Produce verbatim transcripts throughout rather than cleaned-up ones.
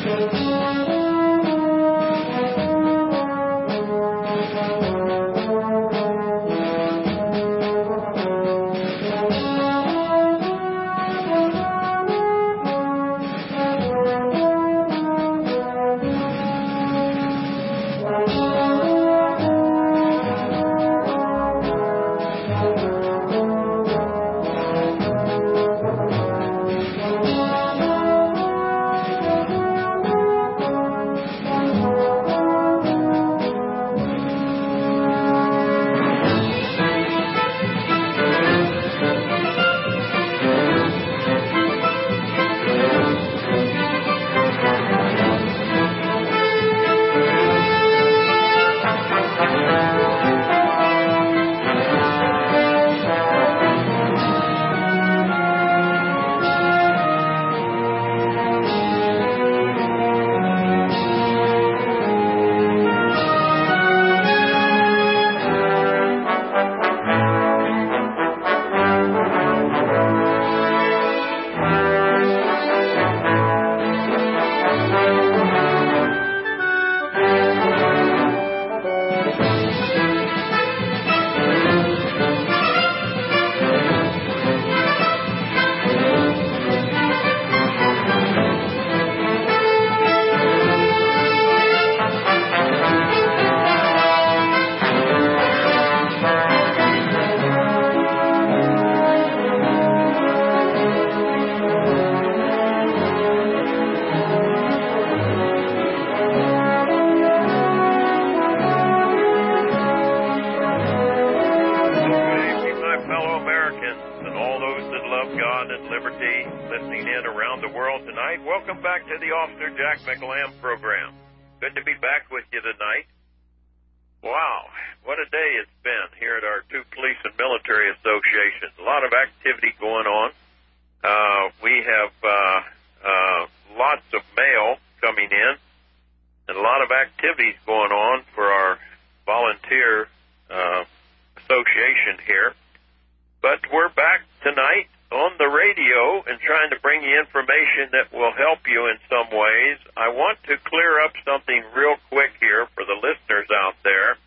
Jack McLam program. Good to be back with you tonight. Wow, what a day it's been here at our two police and military associations. A lot of activity going on. Uh, we have uh, uh, lots of mail coming in and a lot of activities going on for our volunteer uh, association here. But we're back tonight on the radio and trying to bring you information that will help you in some ways. I want to clear up something real quick here for the listeners out there.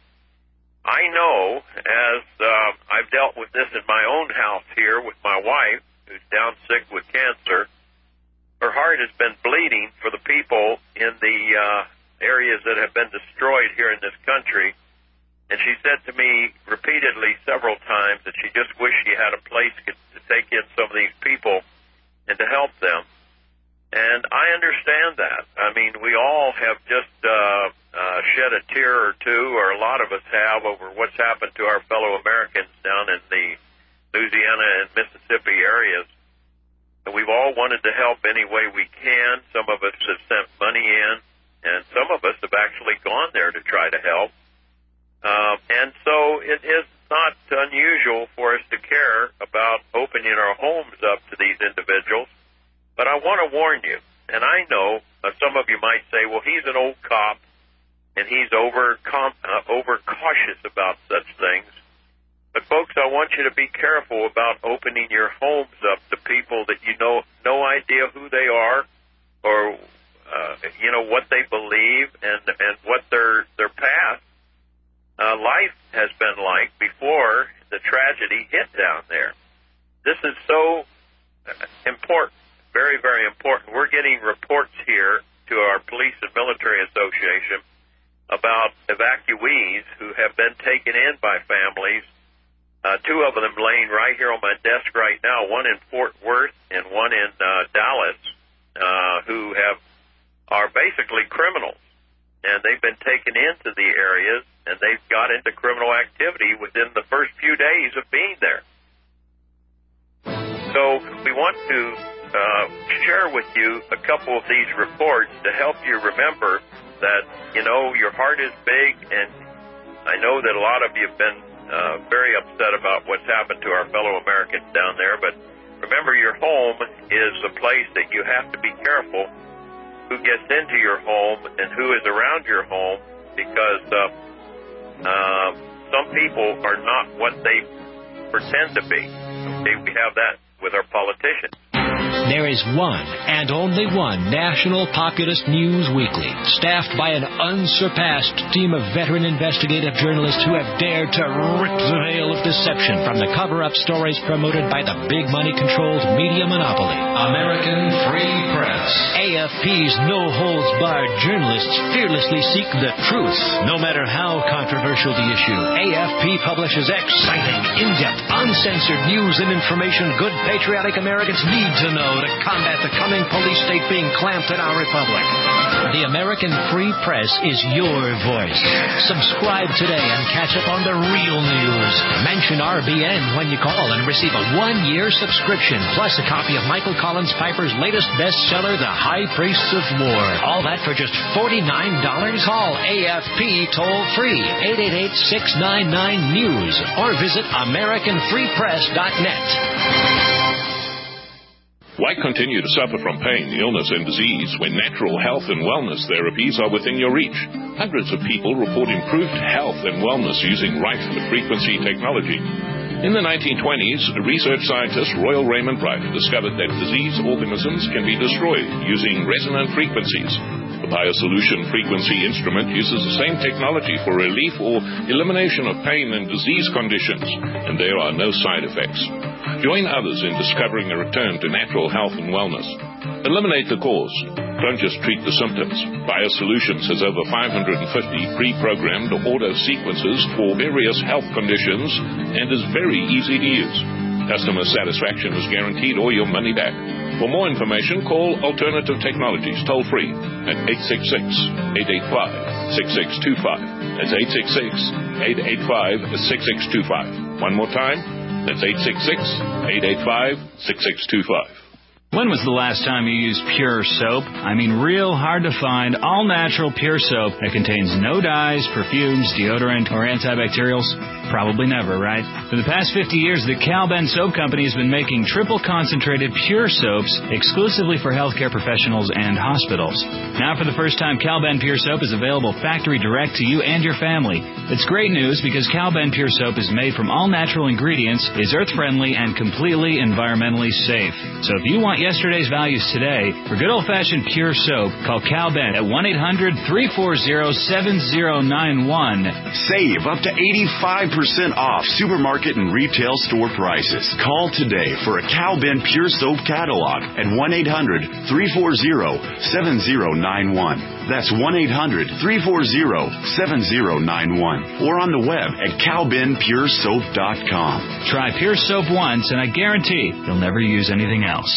I know, as uh, I've dealt with this in my own house here with my wife, who's down sick with cancer, her heart has been bleeding for the people in the uh, areas that have been destroyed here in this country. And she said to me repeatedly several times that she just wished she had a place to take in some of these people and to help them. And I understand that. I mean, we all have just uh, uh, shed a tear or two, or a lot of us have, over what's happened to our fellow Americans down in the Louisiana and Mississippi areas. And we've all wanted to help any way we can. Some of us have sent money in, and some of us have actually gone there to try to help. Uh, and so it is not unusual for us to care about opening our homes up to these individuals. But I want to warn you, and I know uh, some of you might say, well, he's an old cop, and he's over, com- uh, over cautious about such things. But, folks, I want you to be careful about opening your homes up to people that you know no idea who they are, or, uh, you know, what they believe and, and what their, their past Uh, life has been like before the tragedy hit down there. This is so important, very, very important. We're getting reports here to our Police and Military Association about evacuees who have been taken in by families, uh, two of them laying right here on my desk right now, one in Fort Worth and one in uh, Dallas, uh, who have are basically criminals. And they've been taken into the areas, and they've got into criminal activity within the first few days of being there. So we want to uh, share with you a couple of these reports to help you remember that, you know, your heart is big, and I know that a lot of you have been uh, very upset about what's happened to our fellow Americans down there, but remember, your home is a place that you have to be careful who gets into your home and who is around your home, because uh, uh, some people are not what they pretend to be. Okay, we have that with our politicians. There is one and only one national populist news weekly, staffed by an unsurpassed team of veteran investigative journalists who have dared to rip the veil of deception from the cover-up stories promoted by the big money-controlled media monopoly. American Free Press. A F P's no-holds-barred journalists fearlessly seek the truth, no matter how controversial the issue. A F P publishes exciting, in-depth, uncensored news and information good patriotic Americans need to know to combat the coming police state being clamped in our republic. The American Free Press is your voice. Subscribe today and catch up on the real news. Mention R B N when you call and receive a one-year subscription, plus a copy of Michael Collins Piper's latest bestseller, The High Priests of War. All that for just forty-nine dollars. Call A F P toll-free, eight eight eight, six nine nine, news, or visit American Free Press dot net. Why continue to suffer from pain, illness, and disease when natural health and wellness therapies are within your reach? Hundreds of people report improved health and wellness using radio-frequency technology. In the nineteen twenties, research scientist Royal Raymond Bright discovered that disease organisms can be destroyed using resonant frequencies. The BioSolution frequency instrument uses the same technology for relief or elimination of pain and disease conditions, and there are no side effects. Join others in discovering a return to natural health and wellness. Eliminate the cause. Don't just treat the symptoms. BioSolutions has over five hundred fifty pre-programmed auto sequences for various health conditions and is very easy to use. Customer satisfaction is guaranteed or your money back. For more information, call Alternative Technologies toll-free at eight six six, eight eight five, six six two five. That's eight six six, eight eight five, six six two five. One more time, that's eight six six, eight eight five, six six two five. When was the last time you used Pure Soap? I mean, real hard to find, all-natural Pure Soap that contains no dyes, perfumes, deodorant, or antibacterials? Probably never, right? For the past fifty years, the Cal-Ben Soap Company has been making triple-concentrated Pure Soaps exclusively for healthcare professionals and hospitals. Now, for the first time, Cal-Ben Pure Soap is available factory direct to you and your family. It's great news because Cal-Ben Pure Soap is made from all-natural ingredients, is earth-friendly, and completely environmentally safe. So if you want yesterday's values today, for good old-fashioned Pure Soap, call Cal-Ben at one eight hundred, three four zero, seven zero nine one. Save up to eighty-five percent off supermarket and retail store prices. Call today for a Cal-Ben Pure Soap catalog at one eight hundred, three four zero, seven zero nine one. That's one eight hundred, three four zero, seven zero nine one. Or on the web at cal ben pure soap dot com. Try Pure Soap once, and I guarantee you'll never use anything else.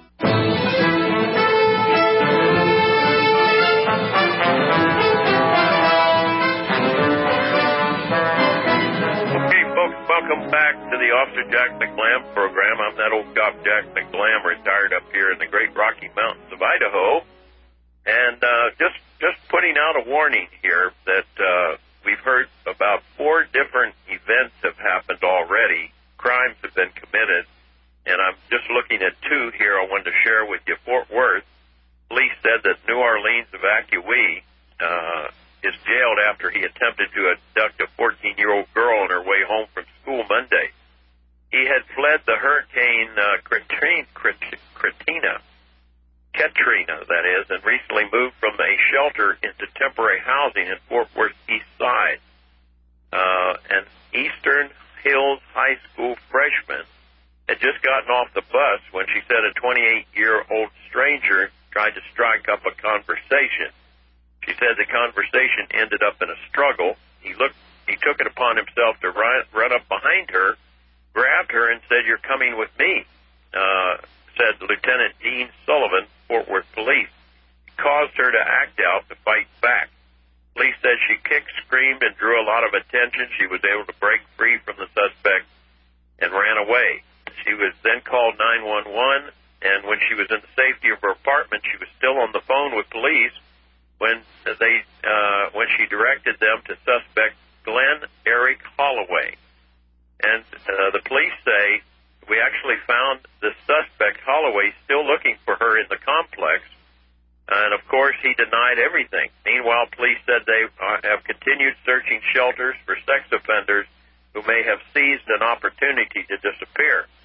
Welcome back to the Officer Jack McLam program. I'm that old cop Jack McLam, retired up here in the Great Rocky Mountains of Idaho. And uh, just just putting out a warning here that uh, we've heard about four different events have happened already. Crimes have been committed. And I'm just looking at two here I wanted to share with you. Fort Worth, police said that New Orleans evacuee uh, is jailed after he attempted to abduct a fourteen-year-old girl on her way home from school Monday. He had fled the hurricane uh, Katrina, Katrina, that is, and recently moved from a shelter into temporary housing in Fort Worth East Side. Uh, an Eastern Hills High School freshman had just gotten off the bus when she said a twenty-eight-year-old stranger tried to strike up a conversation. She said the conversation ended up in a struggle. He looked, he took it upon himself to run, run up behind her, grabbed her, and said, "You're coming with me," uh, said Lieutenant Dean Sullivan, Fort Worth Police. He caused her to act out to fight back. Police said she kicked, screamed, and drew a lot of attention. She was able to break free from the suspect and ran away. She was then called nine one one, and when she was in the safety of her apartment, she was still on the phone with police when they uh, when she directed them to suspect Glenn Eric Holloway. And uh, the police say, "We actually found the suspect, Holloway, still looking for her in the complex." And, of course, he denied everything. Meanwhile, police said they uh, have continued searching shelters for sex offenders who may have seized an opportunity to disappear.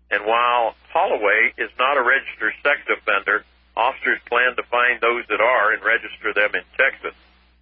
And while Holloway is not a registered sex offender, officers plan to find those that are and register them in Texas.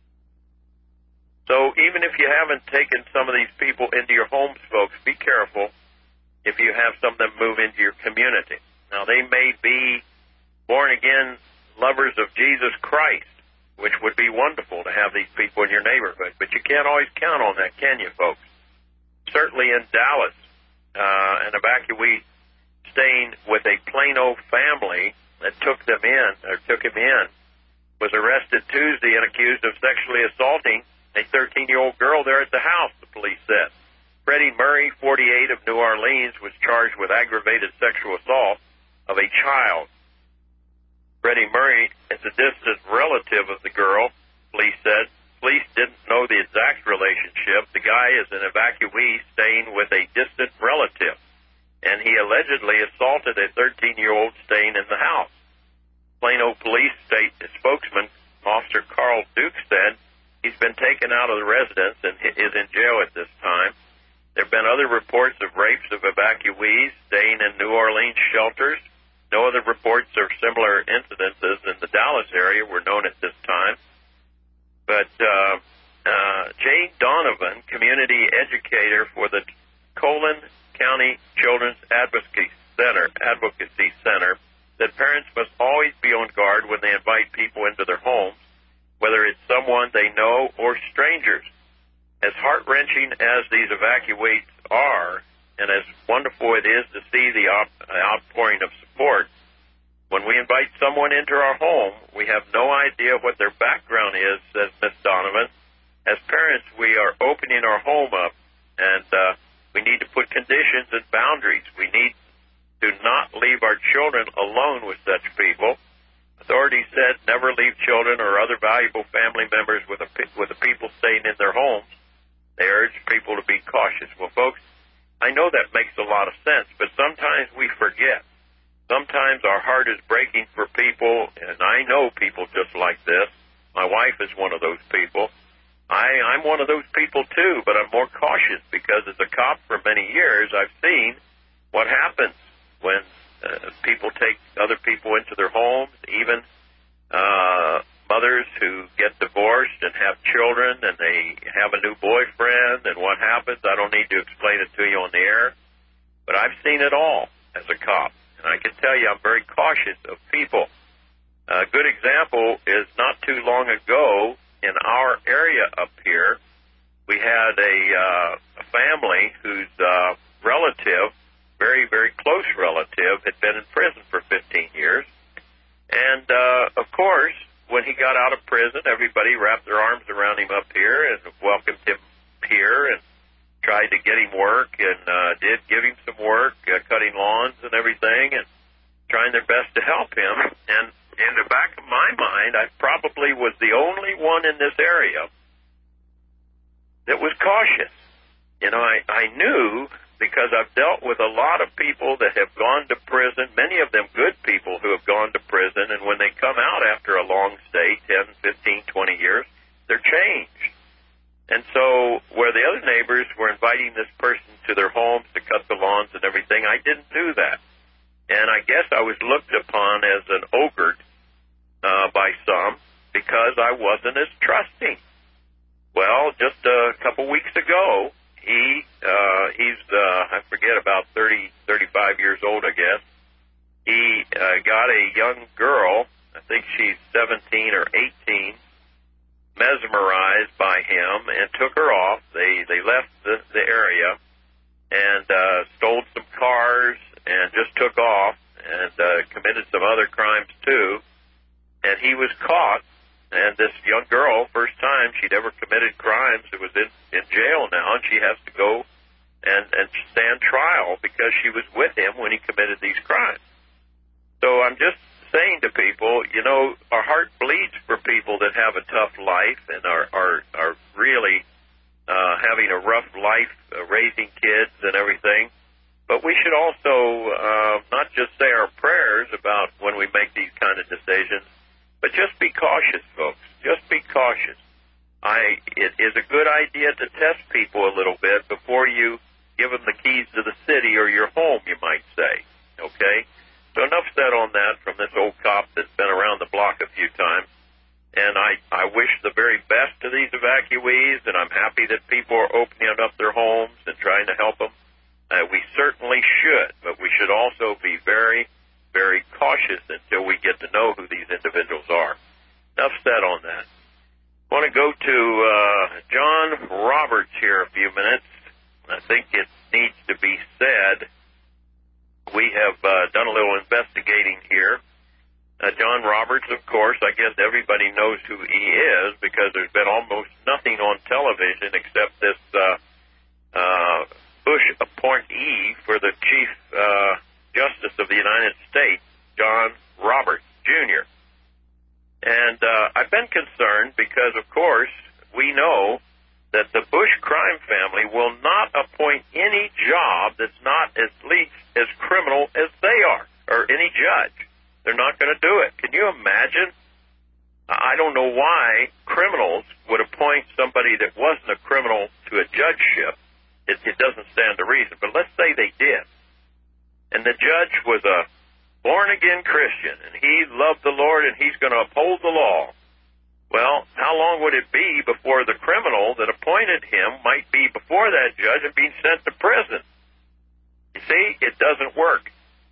So even if you haven't taken some of these people into your homes, folks, be careful if you have some of them move into your community. Now, they may be born-again lovers of Jesus Christ, which would be wonderful to have these people in your neighborhood, but you can't always count on that, can you, folks? Certainly in Dallas, uh, an evacuee staying with a Plano family that took them in, or took him in, was arrested Tuesday and accused of sexually assaulting a thirteen-year-old girl there at the house, the police said. Freddie Murray, forty-eight, of New Orleans, was charged with aggravated sexual assault of a child. Freddie Murray is a distant relative of the girl, police said. Police didn't know the exact relationship. The guy is an evacuee staying with a distant relative, and he allegedly assaulted a thirteen-year-old staying in the house. Plano Police State spokesman, Officer Carl Duke, said he's been taken out of the residence and is in jail at this time. There have been other reports of rapes of evacuees staying in New Orleans shelters. No other reports of similar incidences in the Dallas area were known at this time. But uh, uh, Jane Donovan, community educator for the Colon County Children's Advocacy Center, Advocacy Center, that parents must always be on guard when they invite people into their homes, whether it's someone they know or strangers. As heart-wrenching as these evacuees are, and as wonderful it is to see the op- outpouring of support, when we invite someone into our home, we have no idea what their background is, says Miz Donovan. As parents, we are opening our home up, and uh, we need to put conditions and boundaries. We need to not leave our children alone with such people. Authorities said never leave children or other valuable family members with, a, with the people staying in their homes. They urge people to be cautious. Well, folks, I know that makes a lot of sense, but sometimes we forget. Sometimes our heart is breaking for people, and I know people just like this. My wife is one of those people. I, I'm one of those people, too, but I'm more cautious because as a cop for many years, I've seen what happens when uh, people take other people into their homes, even uh, mothers who get divorced and have children and they have a new boyfriend, and what happens, I don't need to explain it to you on the air, but I've seen it all as a cop. And I can tell you I'm very cautious of people. A good example is not too long ago in our area up here, we had a, uh, a family whose uh, relative, very, very close relative, had been in prison for fifteen years. And, uh, of course, when he got out of prison, everybody wrapped their arms around him up here and welcomed him here and tried to get him work and uh, did give him some work, uh, cutting lawns and everything, and trying their best to help him. And in the back of my mind, I probably was the only one in this area that was cautious. You know, I, I knew, because I've dealt with a lot of people that have gone to prison, many of them good people who have gone to prison, and when they come out after a long stay, ten, fifteen, twenty years, they're changed. And so where the other neighbors were inviting this person to their homes to cut the lawns and everything, I didn't do that. And I guess I was looked upon as an ogre uh, by some because I wasn't as trusting. Well, just a couple weeks ago, he uh, he's, uh, I forget, about thirty, thirty-five years old, I guess. He uh, got a young girl, I think she's seventeen or eighteen, mesmerized by him and took her off. They they left the, the area and uh, stole some cars and just took off and uh, committed some other crimes too. And he was caught. And this young girl, first time she'd ever committed crimes, it was in, in jail now, and she has to go and, and stand trial because she was with him when he committed these crimes. So I'm just saying to people, you know, our heart bleeds for people that have a tough life and are are, are really uh, having a rough life uh, raising kids and everything. But we should also uh, not just say our prayers about when we make these kind of decisions, but just be cautious, folks. Just be cautious. I it is a good idea to test people a little bit before you give them the keys to the city or your home, you might say. that from this old cop that's been around the block a few times. And I, I wish the very best to these evacuees, and I'm happy that people are opening up their homes and trying to help them. Uh, we certainly should, but we should also be very, very cautious until we get to know who these individuals are. Enough said on that. I want to go to uh, John Roberts here a few minutes. I think it needs to be said. We have uh, done a little investigating here. Uh, John Roberts, of course, I guess everybody knows who he is because there's been almost nothing on television except this uh, uh, Bush appointee for the Chief uh, Justice of the United States, John Roberts, Junior And uh, I've been concerned because, of course, we know that the Bush crime family will not appoint any job that's not at least as criminal as they are, or any judge. They're not going to do it. Can you imagine? I don't know why criminals would appoint somebody that wasn't a criminal to a judgeship. It, it doesn't stand to reason. But let's say they did. And the judge was a born-again Christian, and he loved the Lord, and he's going to uphold the law. Well, how long would it be before the criminal that appointed him might be before that judge and being sent to prison? You see, it doesn't work.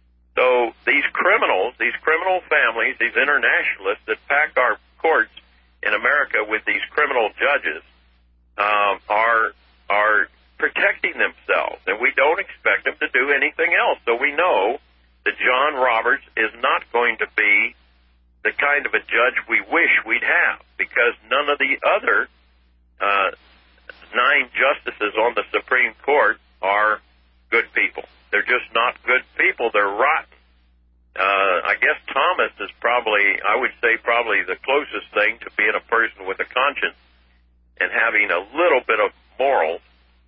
So these criminals, these criminal families, these internationalists that pack our courts in America with these criminal judges um, are are protecting themselves, and we don't expect them to do anything else. So we know that John Roberts is not going to be the kind of a judge we wish we'd have, because none of the other uh, nine justices on the Supreme Court are good people. They're just not good people. They're rotten. Uh, I guess Thomas is probably, I would say, probably the closest thing to being a person with a conscience and having a little bit of morals.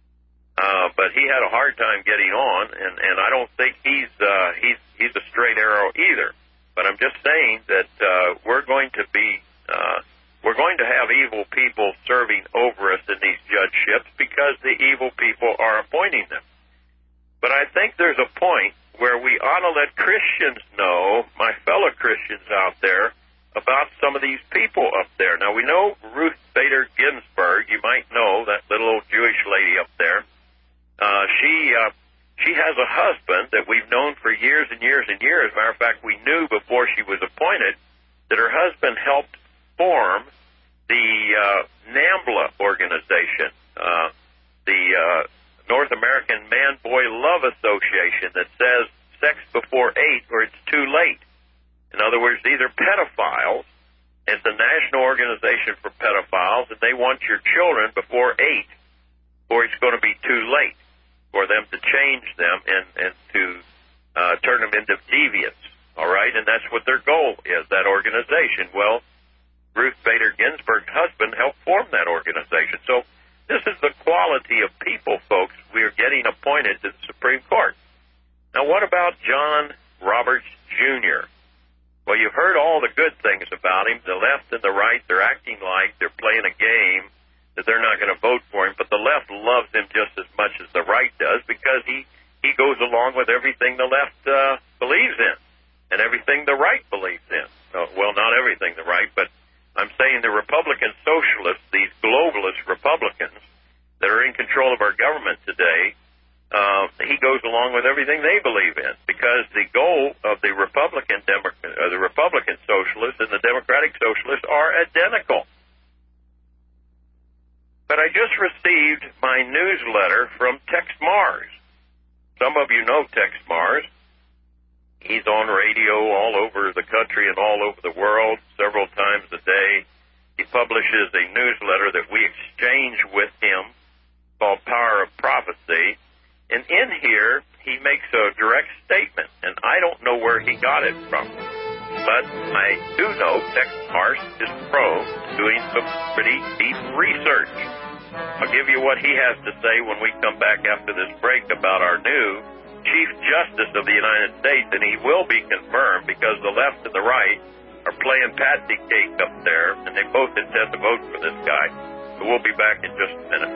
Uh, but he had a hard time getting on, and, and I don't think he's uh, he's he's a straight arrow either. But I'm just saying that uh, we're going to be uh, we're going to have evil people serving over us in these judgeships because the evil people are appointing them. But I think there's a point where we ought to let Christians know, my fellow Christians out there, about some of these people up there. Now, we know Ruth Bader Ginsburg. You might know that little old Jewish lady up there. Uh, she uh, she has a husband that we've known for years and years and years. Matter of fact, we knew before she was appointed that her husband helped form the uh, NAMBLA organization, uh, the uh, North American Man-Boy Love Association, that says sex before eight or it's too late. In other words, these are pedophiles. It's a national organization for pedophiles, and they want your children before eight, or it's going to be too late for them to change them and, and to uh, turn them into deviants, all right? And that's what their goal is, that organization. Well, Ruth Bader Ginsburg's husband helped form that organization. So this is the quality of people, folks, we are getting appointed to the Supreme Court. Now, what about John Roberts, Junior? Well, you've heard all the good things about him. The left and the right, they're acting like they're playing a game, that they're not going to vote for him. But the left loves him just as much as the right does because he, he goes along with everything the left uh, believes in and everything the right believes in. Uh, well, not everything the right, but I'm saying the Republican socialists, these globalist Republicans that are in control of our government today, uh, he goes along with everything they believe in because the goal of the Republican Demo- uh, the Republican socialists and the Democratic socialists are identical. But I just received my newsletter from Tex Mars. Some of you know Tex Mars. He's on radio all over the country and all over the world several times a day. He publishes a newsletter that we exchange with him called Power of Prophecy. And in here, he makes a direct statement, and I don't know where he got it from. But I do know Tex Mars is prone to doing some pretty deep research. I'll give you what he has to say when we come back after this break about our new Chief Justice of the United States, and he will be confirmed because the left and the right are playing patsy cake up there, and they both intend to vote for this guy. So we'll be back in just a minute.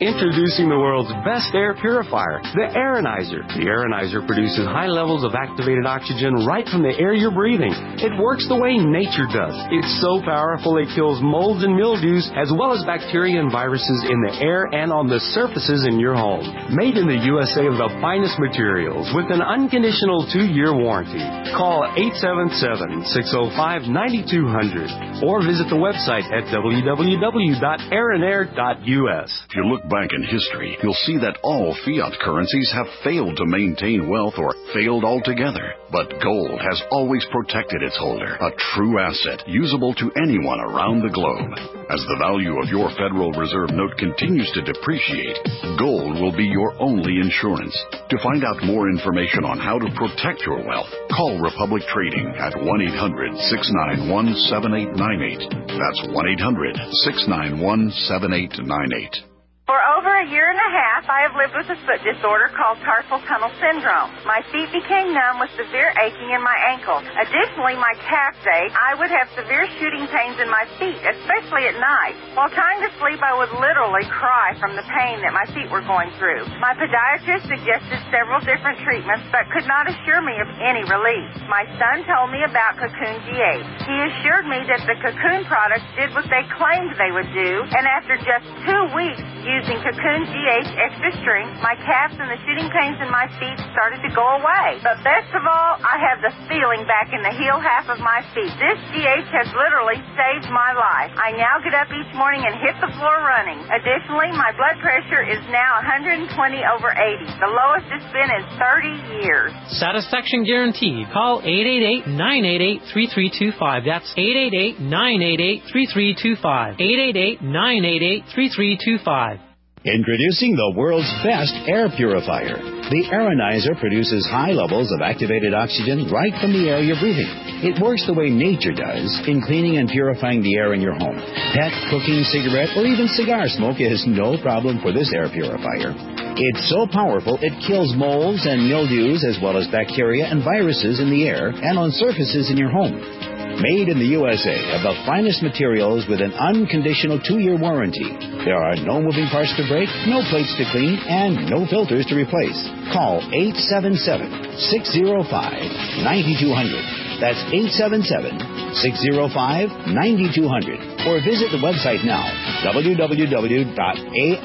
Introducing the world's best air purifier, the Aeronizer. The Aeronizer produces high levels of activated oxygen right from the air you're breathing. It works the way nature does. It's so powerful it kills molds and mildews as well as bacteria and viruses in the air and on the surfaces in your home. Made in the U S A of the finest materials with an unconditional two-year warranty. Call eight seven seven, six oh five, nine two zero zero or visit the website at w w w dot aeronair dot u s. If you look back in history, you'll see that all fiat currencies have failed to maintain wealth or failed altogether. But gold has always protected its holder, a true asset usable to anyone around the globe. As the value of your Federal Reserve note continues to depreciate, gold will be your only insurance. To find out more information on how to protect your wealth, call Republic Trading at one eight hundred, six nine one, seven eight nine eight. That's one eight hundred, six nine one, seven eight nine eight. For over a year and a half, I have lived with a foot disorder called carpal tunnel syndrome. My feet became numb with severe aching in my ankles. Additionally, my calves ache. I would have severe shooting pains in my feet, especially at night. While trying to sleep, I would literally cry from the pain that my feet were going through. My podiatrist suggested several different treatments, but could not assure me of any relief. My son told me about Cocoon G H. He assured me that the Cocoon products did what they claimed they would do, and after just two weeks, using Cocoon G H Extra Strength, my calves and the shooting pains in my feet started to go away. But best of all, I have the feeling back in the heel half of my feet. This G H has literally saved my life. I now get up each morning and hit the floor running. Additionally, my blood pressure is now one hundred twenty over eighty, the lowest it's been in thirty years. Satisfaction guaranteed. Call eight eight eight, nine eight eight, three three two five. That's eight eight eight, nine eight eight, three three two five. eight eight eight, nine eight eight, three three two five. Introducing the world's best air purifier. The Aeronizer produces high levels of activated oxygen right from the air you're breathing. It works the way nature does in cleaning and purifying the air in your home. Pet, cooking, cigarette, or even cigar smoke is no problem for this air purifier. It's so powerful it kills molds and mildews as well as bacteria and viruses in the air and on surfaces in your home. Made in the U S A of the finest materials with an unconditional two-year warranty. There are no moving parts to break, no plates to clean, and no filters to replace. Call eight seven seven, six oh five, nine two zero zero. That's eight seven seven, six oh five, nine two zero zero. Or visit the website now, w w w dot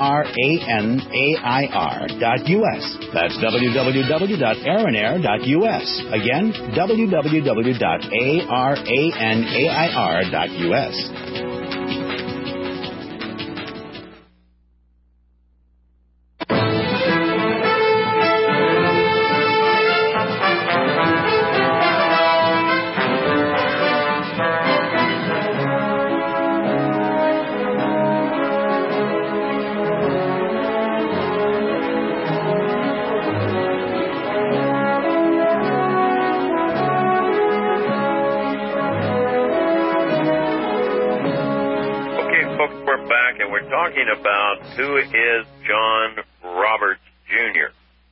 aeronair dot u s. That's w w w dot aeronair dot u s. Again, w w w dot aeronair dot u s. About who is John Roberts Junior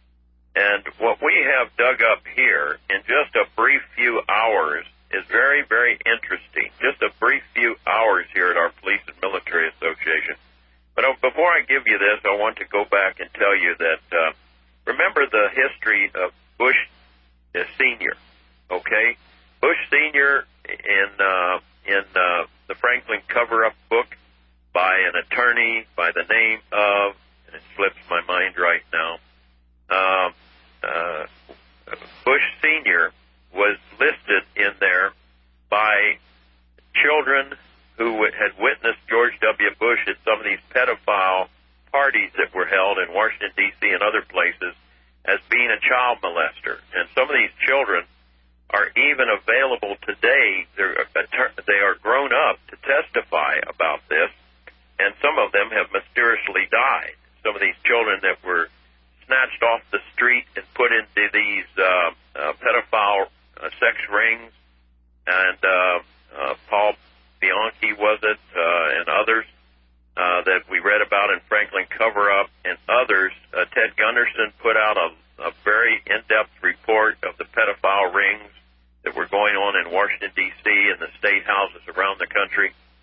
And what we have dug up here in just a brief few hours is very, very interesting. Just a brief few hours here at our Police and Military Association. But before I give you this, I want to go back and tell you that, uh, remember the history of Bush Senior, okay? Bush Senior in, uh, in uh, the Franklin cover-up book, by an attorney by the name of, and it slips my mind right now, uh, uh, Bush Senior was listed in there by children who had witnessed George W. Bush at some of these pedophile parties that were held in Washington, D C and other places as being a child molester. And some of these children are even available today. They're, they are grown up to testify about this. And some of them have mysteriously died. Some of these children that were snatched off the street and put into these uh, uh, pedophile uh, sex rings, and uh, uh, Paul Bianchi was it, uh, and others uh, that we read about in Franklin Cover-Up, and others. Uh, Ted Gunderson put out a, a very in-depth report of the pedophile rings that were going on in Washington, D C and the state houses around the country.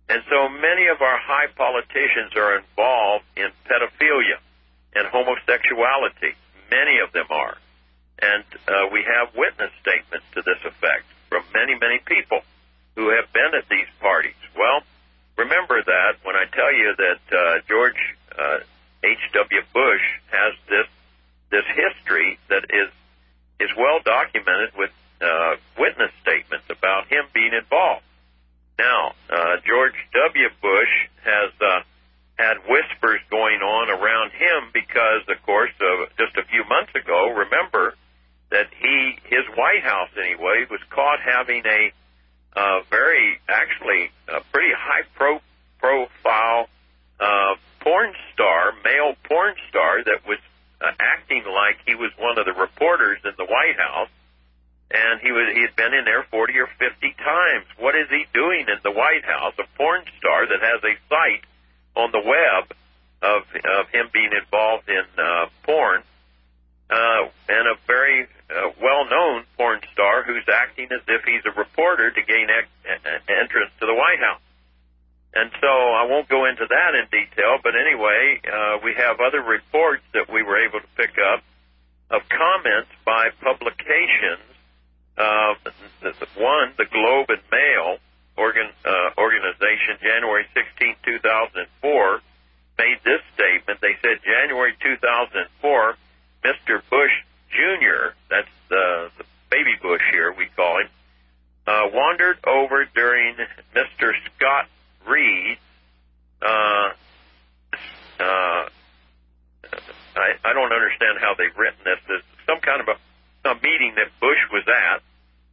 And so many of our high politicians are involved in pedophilia and homosexuality. Many of them are. And uh, we have witness statements to this effect from many, many people who have been at these parties. Well, remember that when I tell you that uh, George uh, H W. Bush has this this history that is is well documented with uh, witness statements about him being involved. Now, uh, George W. Bush has uh, had whispers going on around him because, of course, uh, just a few months ago, remember that he, his White House anyway, was caught having a uh, very, actually, a pretty high pro, profile uh, porn star, male porn star that was uh, acting like he was one of the reporters in the White House. And he was he had been in there forty or fifty times. What is he doing in the White House? A porn star that has a site on the web of of him being involved in uh, porn, uh, and a very uh, well-known porn star who's acting as if he's a reporter to gain ex- entrance to the White House. And so I won't go into that in detail, but anyway, uh, we have other reports that we were able to pick up of comments by publications. Uh, one, the Globe and Mail organ, uh, organization, January sixteenth, two thousand four, made this statement. They said January two thousand four, Mister Bush Junior, that's the, the baby Bush here, we call him, uh, wandered over during Mister Scott Reed, uh, uh, I, I don't understand how they've written this. There's some kind of a a meeting that Bush was at,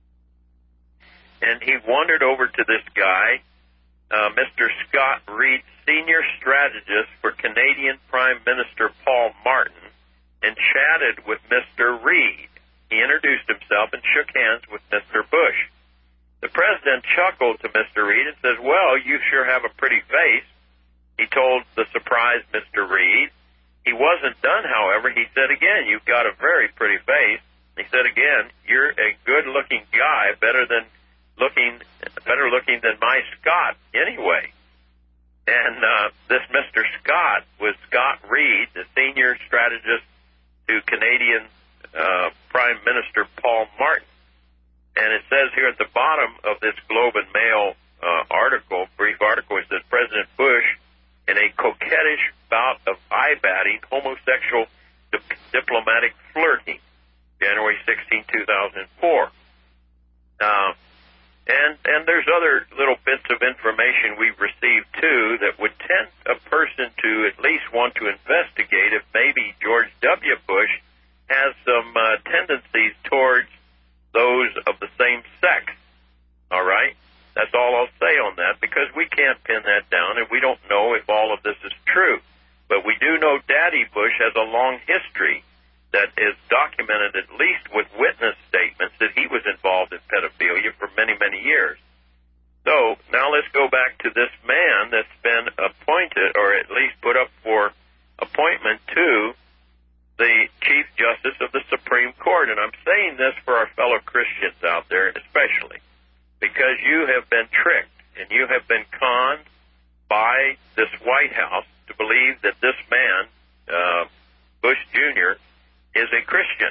and he wandered over to this guy, uh, Mister Scott Reed, senior strategist for Canadian Prime Minister Paul Martin, and chatted with Mister Reed. He introduced himself and shook hands with Mister Bush. The president chuckled to Mister Reed and says, "Well, you sure have a pretty face," he told the surprised Mister Reed. He wasn't done, however. He said again, "You've got a very pretty face." He said again, "You're a good-looking guy, better than looking, better looking than my Scott, anyway." And uh, this Mister Scott was Scott Reed, the senior strategist to Canadian uh, Prime Minister Paul Martin. And it says here at the bottom of this Globe and Mail uh, article, brief article, it says President Bush, in a coquettish bout of eye-batting, homosexual dip- diplomatic flirting. January sixteenth, two thousand four. Uh, and, and there's other little bits of information we've received, too, that would tempt a person to at least want to investigate if maybe George W. Bush has some uh, tendencies towards those of the same sex. All right? That's all I'll say on that, because we can't pin that down, and we don't know if all of this is true. But we do know Daddy Bush has a long history that is documented, at least with witness statements, that he was involved in pedophilia for many, many years. So now let's go back to this man that's been appointed, or at least put up for appointment to the Chief Justice of the Supreme Court. And I'm saying this for our fellow Christians out there especially, because you have been tricked and you have been conned by this White House to believe that this man, uh, Bush Junior, is a Christian.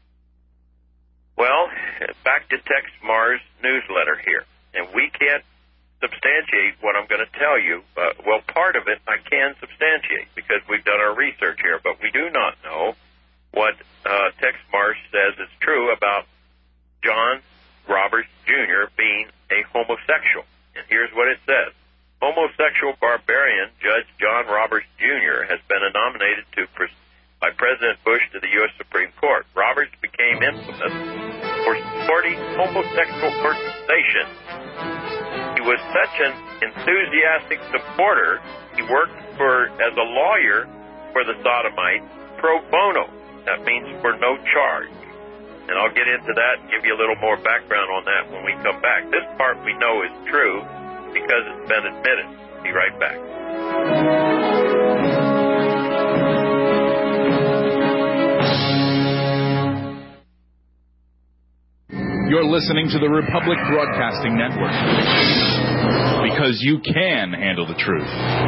Well, back to Tex Mars' newsletter here. And we can't substantiate what I'm going to tell you. Uh, well, part of it I can substantiate because we've done our research here, but we do not know what uh, Tex Mars says is true about John Roberts Junior being a homosexual. And here's what it says. Homosexual barbarian Judge John Roberts Junior has been nominated to pres- by President Bush to the U S Supreme Court. Roberts became infamous for supporting homosexual organizations. He was such an enthusiastic supporter, he worked for as a lawyer for the sodomites pro bono. That means for no charge. And I'll get into that and give you a little more background on that when we come back. This part we know is true because it's been admitted. Be right back. You're listening to the Republic Broadcasting Network. because you can handle the truth.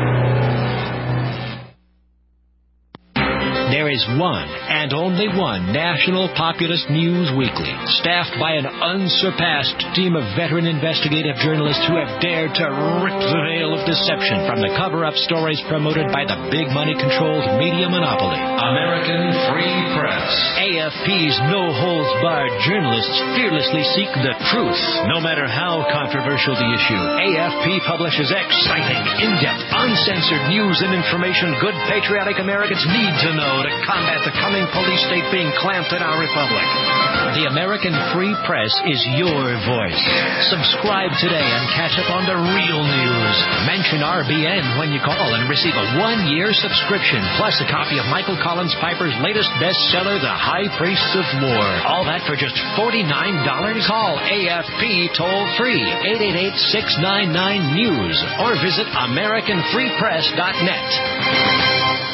There is one and only one National Populist News Weekly, staffed by an unsurpassed team of veteran investigative journalists who have dared to rip the veil of deception from the cover-up stories promoted by the big money-controlled media monopoly. American Free Press. A F P's no-holds-barred journalists fearlessly seek the truth, no matter how controversial the issue. A F P publishes exciting, in-depth, uncensored news and information good patriotic Americans need to know to combat the coming police state being clamped in our republic. The American Free Press is your voice. Subscribe today and catch up on the real news. Mention R B N when you call and receive a one-year subscription, plus a copy of Michael Collins Piper's latest bestseller, The High Priests of War. All that for just forty-nine dollars. Call A F P toll-free, eight eight eight, six nine nine, news, or visit American Free Press dot net.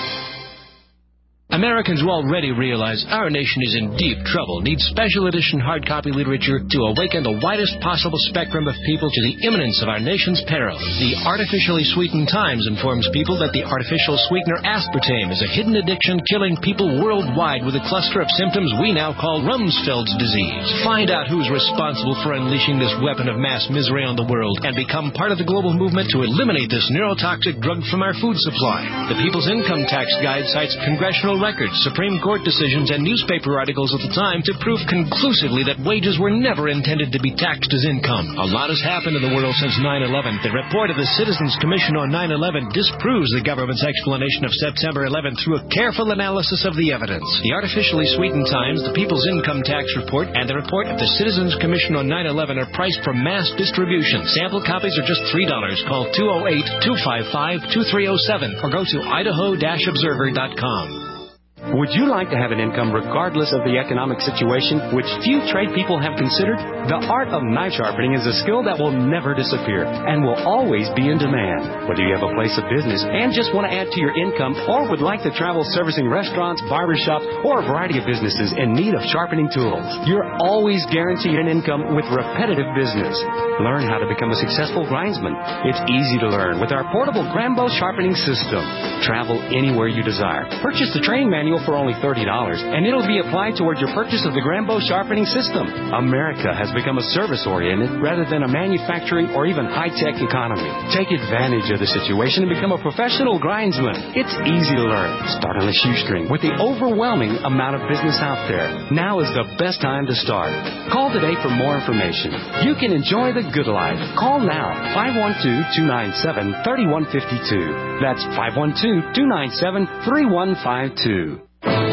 Americans who already realize our nation is in deep trouble need special edition hard copy literature to awaken the widest possible spectrum of people to the imminence of our nation's peril. The Artificially Sweetened Times informs people that the artificial sweetener aspartame is a hidden addiction killing people worldwide with a cluster of symptoms we now call Rumsfeld's disease. Find out who's responsible for unleashing this weapon of mass misery on the world and become part of the global movement to eliminate this neurotoxic drug from our food supply. The People's Income Tax Guide cites congressional records, Supreme Court decisions, and newspaper articles at the time to prove conclusively that wages were never intended to be taxed as income. A lot has happened in the world since nine eleven. The report of the Citizens Commission on nine eleven disproves the government's explanation of September eleventh through a careful analysis of the evidence. The Artificially Sweetened Times, the People's Income Tax Report, and the report of the Citizens Commission on nine eleven are priced for mass distribution. Sample copies are just three dollars. Call two oh eight, two five five, two three oh seven or go to idaho dash observer dot com. Would you like to have an income regardless of the economic situation, which few trade people have considered? The art of knife sharpening is a skill that will never disappear and will always be in demand. Whether you have a place of business and just want to add to your income, or would like to travel servicing restaurants, barbershops, or a variety of businesses in need of sharpening tools, you're always guaranteed an income with repetitive business. Learn how to become a successful grindsman. It's easy to learn with our portable Grambo sharpening system. Travel anywhere you desire. Purchase the training manual for only thirty dollars, and it'll be applied toward your purchase of the Grambo sharpening system. America has become a service-oriented rather than a manufacturing or even high-tech economy. Take advantage of the situation and become a professional grindsman. It's easy to learn. Start on a shoestring with the overwhelming amount of business out there. Now is the best time to start. Call today for more information. You can enjoy the good life. Call now, five one two, two nine seven, three one five two. That's five one two, two nine seven, three one five two.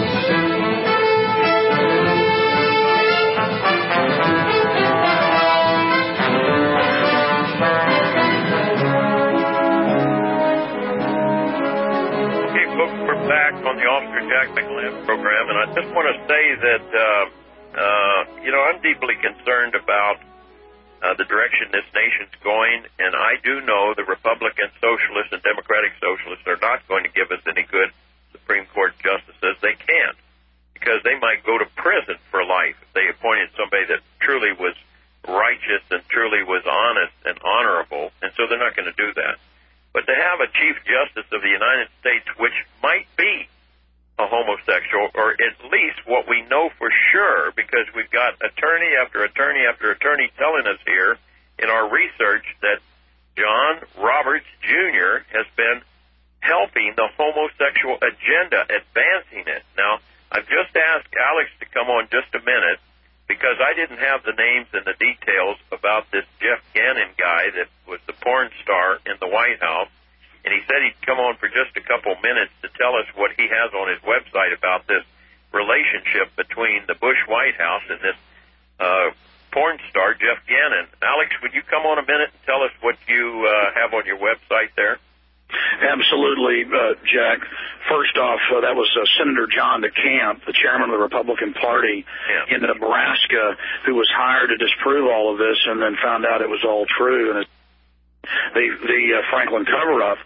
Back on the Officer Jack McLamb program, and I just want to say that, uh, uh, you know, I'm deeply concerned about uh, the direction this nation's going, and I do know the Republican Socialists and Democratic Socialists are not going to give us any good Supreme Court justices. They can't, because they might go to prison for life if they appointed somebody that truly was righteous and truly was honest and honorable, and so they're not going to do that. But to have a Chief Justice of the United States, which might be a homosexual, or at least what we know for sure, because we've got attorney after attorney after attorney telling us here in our research that John Roberts Junior has been helping the homosexual agenda, advancing it. Now, I've just asked Alex to come on just a minute, because I didn't have the names and the details about this Jeff Gannon guy that was the porn star in the White House, and he said he'd come on for just a couple minutes to tell us what he has on his website about this relationship between the Bush White House and this uh, porn star, Jeff Gannon. Alex, would you come on a minute and tell us what you uh, have on your website there? Absolutely, uh, Jack. First off, uh, that was uh, Senator John DeCamp, the chairman of the Republican Party yeah. in Nebraska, who was hired to disprove all of this and then found out it was all true, and the, the uh, Franklin cover-up.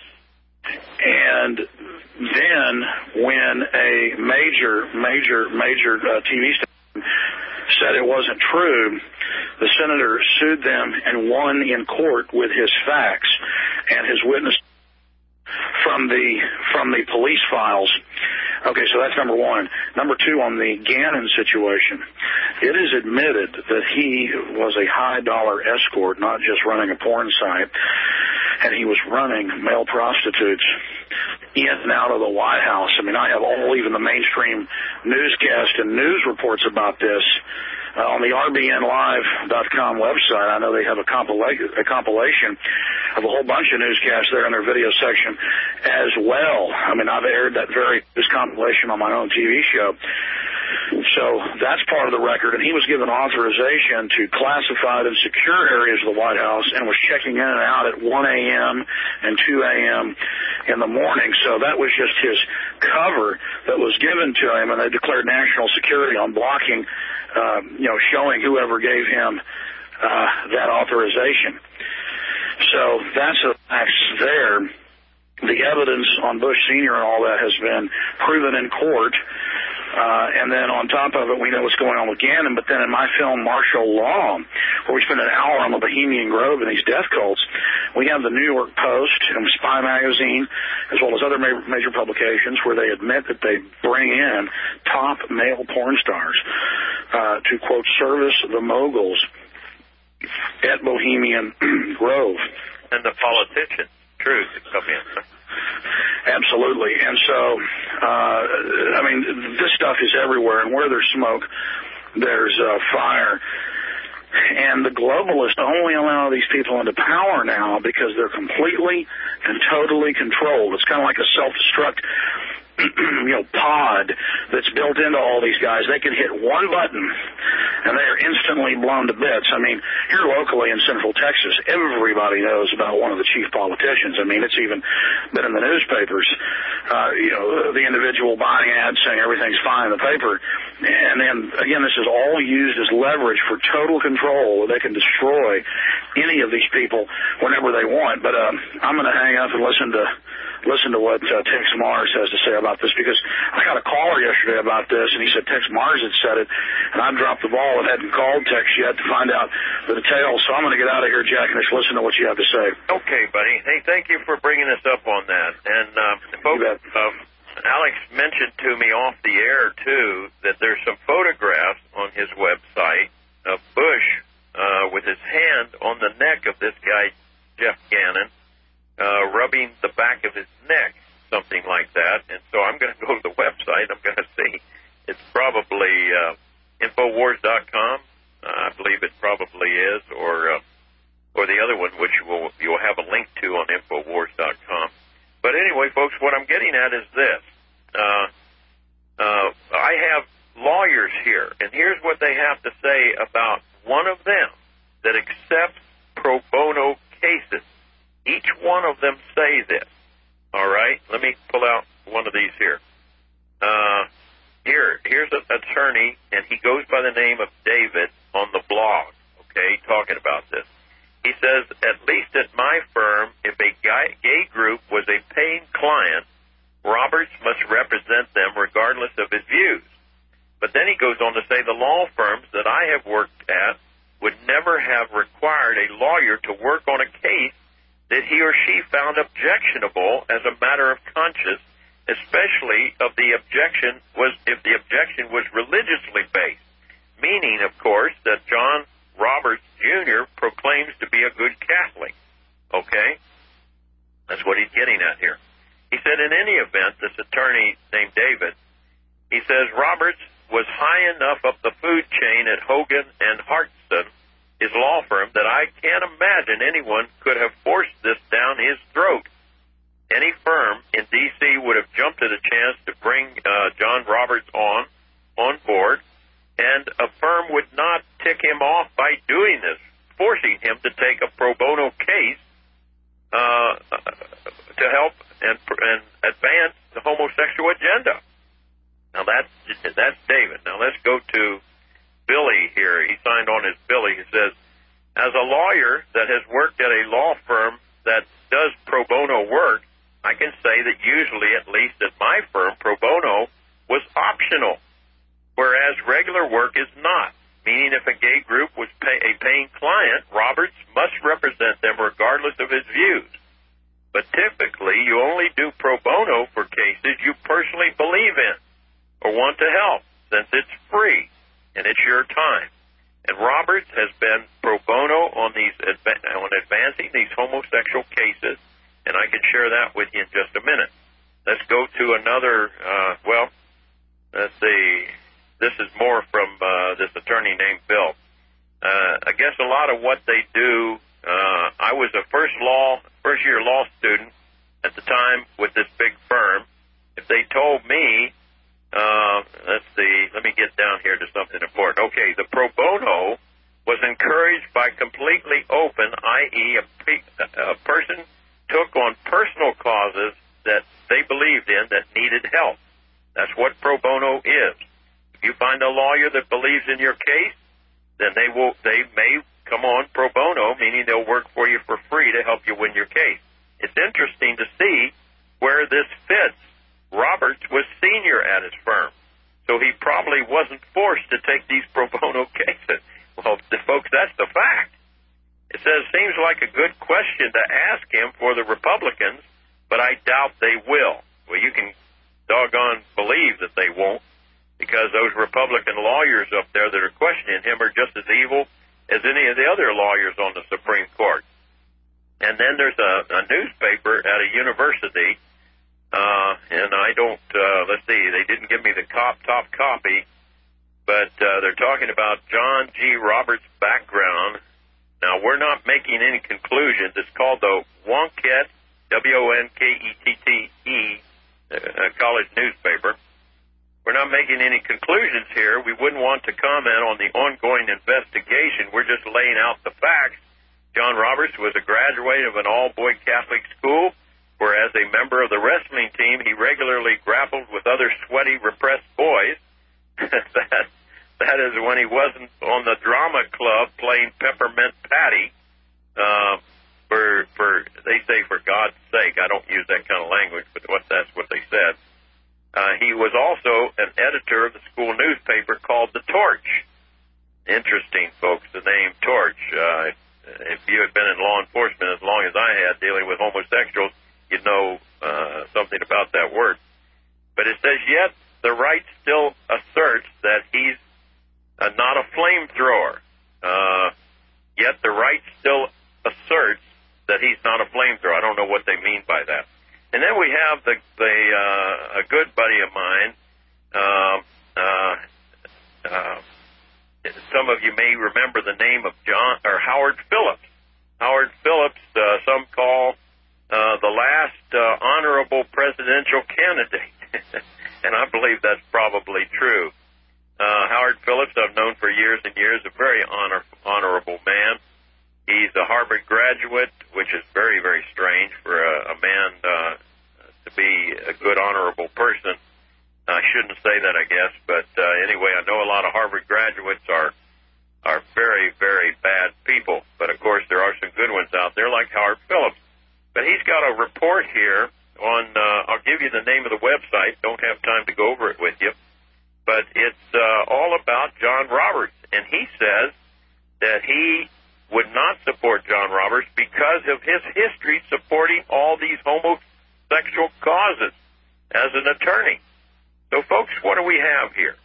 And then when a major, major, major uh, T V station said it wasn't true, The senator sued them and won in court with his facts and his witness from the from the police files. Okay, so that's number one. Number two, on the Gannon situation, it is admitted that he was a high-dollar escort, not just running a porn site, and he was running male prostitutes in and out of the White House. I mean, I have all, even the mainstream newscast and news reports about this. Uh, on the R B N live dot com website, I know they have a, compila- a compilation of a whole bunch of newscasts there in their video section as well. I mean, I've aired that very this compilation on my own T V show. So that's part of the record, and he was given authorization to classified and secure areas of the White House and was checking in and out at one a.m. and two a.m. in the morning. So that was just his cover that was given to him, and they declared national security on blocking, uh, you know, showing whoever gave him uh, that authorization. So that's the facts there. The evidence on Bush Senior and all that has been proven in court. Uh, and then on top of it, we know what's going on with Gannon. But then in my film, Martial Law, where we spend an hour on the Bohemian Grove and these death cults, we have the New York Post and Spy Magazine, as well as other ma- major publications, where they admit that they bring in top male porn stars uh, to, quote, service the moguls at Bohemian Grove. And the politicians, true, to come in. Absolutely. And so, uh, I mean, this stuff is everywhere, and where there's smoke, there's uh, fire. And the globalists only allow these people into power now because they're completely and totally controlled. It's kind of like a self-destruct you know, pod that's built into all these guys. They can hit one button, and they are instantly blown to bits. I mean, here locally in Central Texas, everybody knows about one of the chief politicians. I mean, it's even been in the newspapers. Uh, you know, the individual buying ads saying everything's fine in the paper. And then, again, this is all used as leverage for total control. They can destroy any of these people whenever they want. But uh, I'm going to hang up and listen to listen to what uh, Tex Mars has to say about this, because I got a caller yesterday about this, and he said Tex Mars had said it, and I dropped the ball and hadn't called Tex yet to find out the details. So I'm going to get out of here, Jack, and just listen to what you have to say. Okay, buddy. Hey, thank you for bringing us up on that. And, um, folks, um, Alex mentioned to me off the air, too, that there's some photographs on his website of Bush uh, with his hand on the neck of this guy, Jeff Gannon, Uh, rubbing the back of his neck, something like that. And so I'm going to go to the website. I'm going to see. It's probably uh, Infowars dot com. Uh, I believe it probably is, or uh, or the other one, which will you'll have a link to on Infowars dot com. But anyway, folks, what I'm getting at is this. Uh, uh, I have lawyers here, and here's what they have to say about one of them that accepts pro bono cases. Each one of them say this. All right? Let me pull out one of these here. Uh, here, here's an attorney, and he goes by the name of David on the blog, okay, talking about this. He says, at least at my firm, if a guy, gay group was a paying client, Roberts must represent them regardless of his views. But then he goes on to say the law firms that I have worked at would never have required a lawyer to work on a case that he or she found objectionable as a matter of conscience, especially if the objection was if the objection was religiously based, meaning, of course, that John Roberts Junior proclaims to be a good Catholic. Okay? That's what he's getting at here. He said, in any event, this attorney named David, he says, Roberts was high enough up the food chain at Hogan and Hartson, his law firm, that I can't imagine anyone could have forced this down his throat. Any firm in D C would have jumped at a chance to bring uh, John Roberts on, on board, and a firm would not tick him off by doing this, forcing him to take a pro bono case uh, to help and, and advance the homosexual agenda. Now, that's, that's David. Now, let's go to Billy here. He signed on as Billy. He says, as a lawyer that has worked at a law firm that does pro bono work, I can say that usually, at least at my firm, pro bono was optional, whereas regular work is not, meaning meaning if a gay group was pay, a paying client, Roberts must represent them regardless of his views. But typically, you only do pro bono for cases you personally believe in or want to help, since it's free and it's your time. And Roberts has been pro bono on these on advancing these homosexual cases, and I can share that with you in just a minute. Let's go to another, uh, well, let's see, this is more from uh, this attorney named Bill. Uh, I guess a lot of what they do, uh, I was a first law, first year law student at the time with this big firm. If they told me, uh, let's see, let me get down here to something important. Okay, the pro bono was encouraged by completely open, that is, a, a person took on personal causes that they believed in that needed help. That's what pro bono is. If you find a lawyer that believes in your case, then they will, they may come on pro bono, meaning they'll work for you for free to help you win your case. It's interesting to see where this fits. Roberts was senior at his firm, so he probably wasn't forced to take these pro bono cases. Well, folks, that's the fact. It says, seems like a good question to ask him for the Republicans, but I doubt they will. Well, you can doggone believe that they won't, because those Republican lawyers up there that are questioning him are just as evil as any of the other lawyers on the Supreme Court. And then there's a, a newspaper at a university, uh, and I don't, uh, let's see, they didn't give me the cop, top copy, but uh, they're talking about John G. Roberts' background. Now, we're not making any conclusions. It's called the Wonkette, W O N K E T T E, a college newspaper. We're not making any conclusions here. We wouldn't want to comment on the ongoing investigation. We're just laying out the facts. John Roberts was a graduate of an all-boy Catholic school, where as a member of the wrestling team, he regularly grappled with other sweaty, repressed boys. that, that is when he wasn't on the drama club playing Peppermint Patty. Uh, for, for, they say, for God's sake. I don't use that kind of language, but what, that's what they said. Uh, he was also an editor of the school newspaper called The Torch. Interesting, folks, the name Torch. Uh, if you had been in law enforcement as long as I had dealing with homosexuals, you'd know uh, something about that word. But it says, yet the right still asserts that he's uh, not a flamethrower. Uh, yet the right still asserts that he's not a flamethrower. I don't know what they mean by that. And then we have the, the uh, a good buddy of mine. Uh, uh, uh, some of you may remember the name of John or Howard Phillips. Howard Phillips, uh, some call uh, the last uh, honorable presidential candidate, and I believe that's probably true. Uh, Howard Phillips, I've known for years and years, a very honor, honorable man. He's a Harvard graduate, which is very, very strange for a, a man uh, to be a good, honorable person. I shouldn't say that, I guess, but uh, anyway, I know a lot of Harvard graduates are are very, very bad people. But, of course, there are some good ones out there like Howard Phillips. But he's got a report here on, uh, I'll give you the name of the website. Don't have time to go over it with you. But it's uh, all about John Roberts. And he says that he would not support John Roberts because of his history supporting all these homosexual causes as an attorney. So, folks, what do we have here?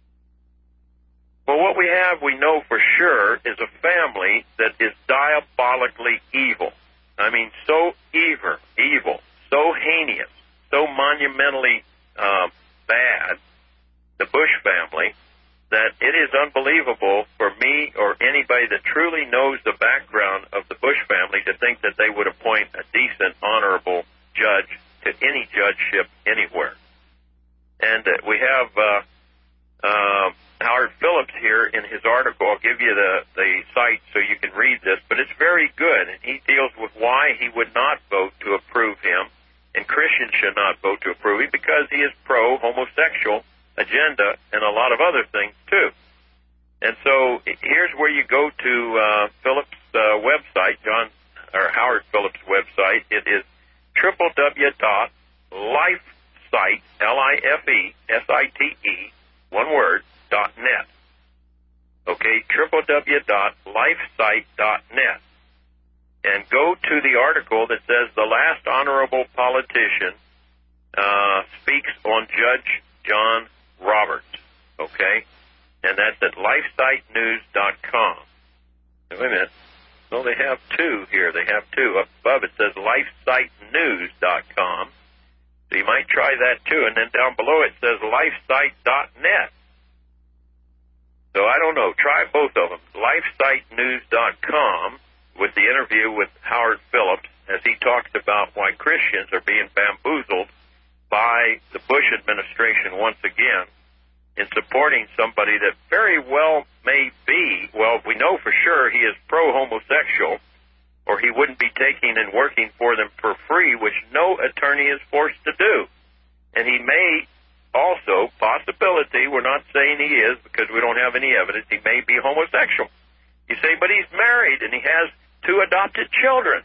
Well, what we have, we know for sure, is a family that is diabolically evil. I mean, so evil, evil, so heinous, so monumentally uh, bad, the Bush family, that it is unbelievable for me or anybody that truly knows the background of the Bush family to think that they would appoint a decent, honorable judge to any judgeship anywhere. And uh, we have uh, uh, Howard Phillips here in his article. I'll give you the, the site so you can read this, but it's very good. And he deals with why he would not vote to approve him, and Christians should not vote to approve him because he is pro-homosexual agenda and a lot of other things, too. And so here's where you go to uh, Phillips' uh, website, John or Howard Phillips' website. It is w w w dot lifesite, L I F E S I T E, one word, dot net. Okay, w w w dot lifesite dot net. And go to the article that says the last honorable politician uh, speaks on Judge John Roberts. Okay? And that's at lifesite news dot com. Wait a minute. No, they have two here. They have two. Up above it says lifesite news dot com. So you might try that too. And then down below it says lifesite dot net. So I don't know. Try both of them. lifesite news dot com with the interview with Howard Phillips as he talks about why Christians are being bamboozled by the Bush administration once again in supporting somebody that very well may be, well, we know for sure he is pro-homosexual, or he wouldn't be taking and working for them for free, which no attorney is forced to do. And he may also, possibility, we're not saying he is because we don't have any evidence, he may be homosexual. You say, but he's married and he has two adopted children.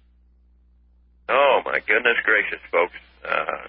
Oh, my goodness gracious, folks. Uh,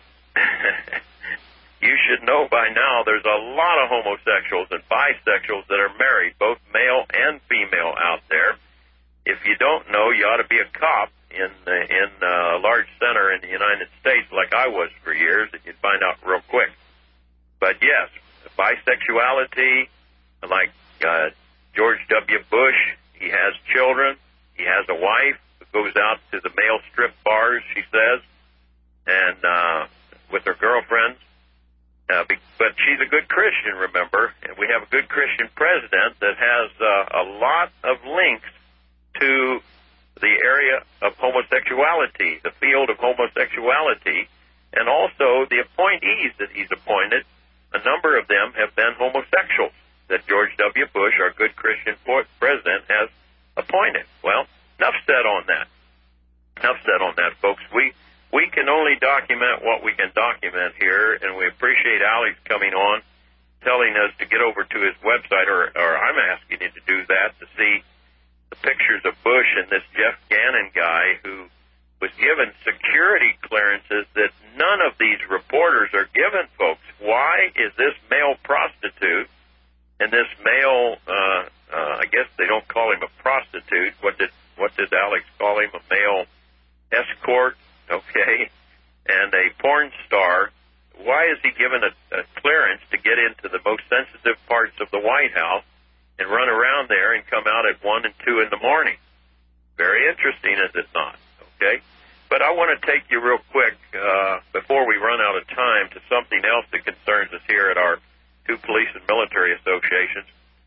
you should know by now there's a lot of homosexuals and bisexuals that are married, both male and female out there. If you don't know, you ought to be a cop in uh, in uh, a large center in the United States like I was for years, and you'd find out real quick. But yes, bisexuality, like uh, George W. Bush, he has children. He has a wife who goes out to the male strip bars, she says, and uh, with her girlfriends. Uh, but she's a good Christian, remember, and we have a good Christian president that has uh, a lot of links to the area of homosexuality, the field of homosexuality, and also the appointees that he's appointed. A number of them have been homosexuals that George W. Bush, our good Christian president, has appointed. Well, enough said on that. Enough said on that, folks. We we can only document what we can document here, and we appreciate Alex coming on, telling us to get over to his website, or, or I'm asking you to do that, to see the pictures of Bush and this Jeff Gannon guy who was given security clearances that none of these reporters are given, folks. Why is this male prostitute and this male, uh, uh, I guess they don't call him a prostitute. What did what did Alex call him? A male escort, okay, and a porn star. Why is he given a, a clearance to get into the most sensitive parts of the White House and run around there and come out at one and two in the morning? Very interesting, is it not? Okay, but I want to take you real quick uh, before we run out of time to something else that concerns us here at our two police and military associations.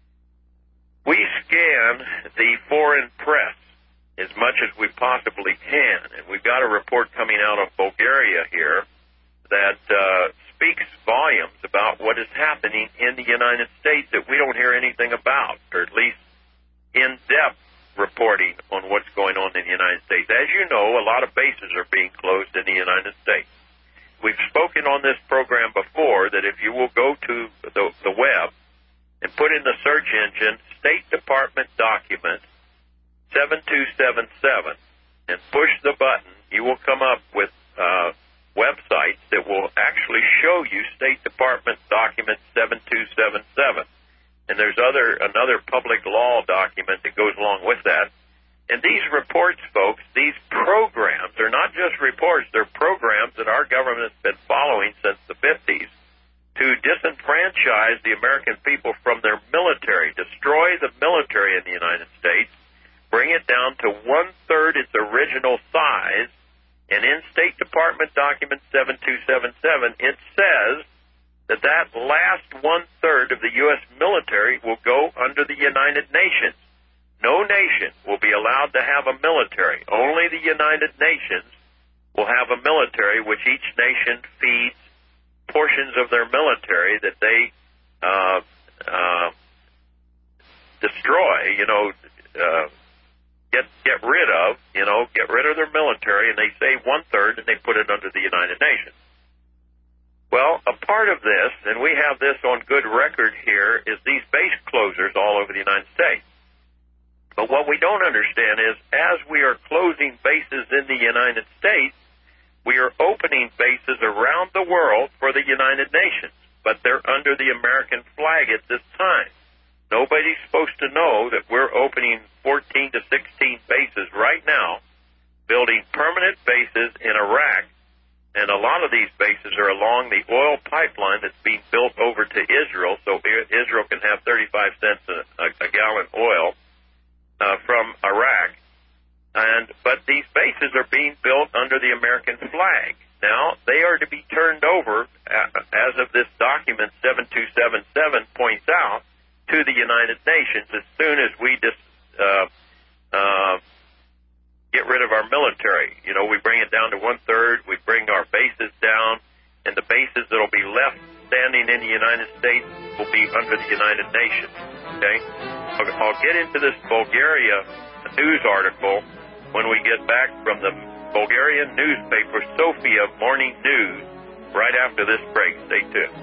We scan the foreign press as much as we possibly can, and we've got a report coming out of Bulgaria here that uh, speaks volumes about what is happening in the United States that we don't hear anything about, or at least in-depth reporting on what's going on in the United States. As you know, a lot of bases are being closed in the United States. We've spoken on this program before that if you will go to the, the web and put in the search engine State Department document seven two seven seven and push the button, you will come up with uh, websites that will actually show you State Department document seven two seven seven. And there's other another public law document that goes along with that. And these reports, folks, these programs are not just reports, they're programs that our government has been following since the fifties to disenfranchise the American people from their military, destroy the military in the United States, bring it down to one-third its original size. And in State Department document seven two seven seven, it says that that last one-third of the U S military will go under the United Nations. No nation will be allowed to have a military. Only the United Nations will have a military, which each nation feeds portions of their military that they uh, uh, destroy, you know, uh, get get rid of, you know, get rid of their military, and they say one-third, and they put it under the United Nations. Well, a part of this, and we have this on good record here, is these base closures all over the United States. But what we don't understand is, as we are closing bases in the United States, we are opening bases around the world for the United Nations, but they're under the American flag at this time. nobody's supposed to know that we're opening fourteen to sixteen bases right now, building permanent bases in Iraq, and a lot of these bases are along the oil pipeline that's being built over to Israel, so Israel can have thirty-five cents a, a, a gallon oil uh, from Iraq. And but these bases are being built under the American flag. Now, they are to be turned over, as of this document seven two seven seven points out, to the United Nations as soon as we just uh, uh, get rid of our military. You know, we bring it down to one-third, we bring our bases down, and the bases that will be left standing in the United States will be under the United Nations, okay? I'll get into this Bulgaria news article when we get back from the Bulgarian newspaper Sofia Morning News right after this break. Stay tuned.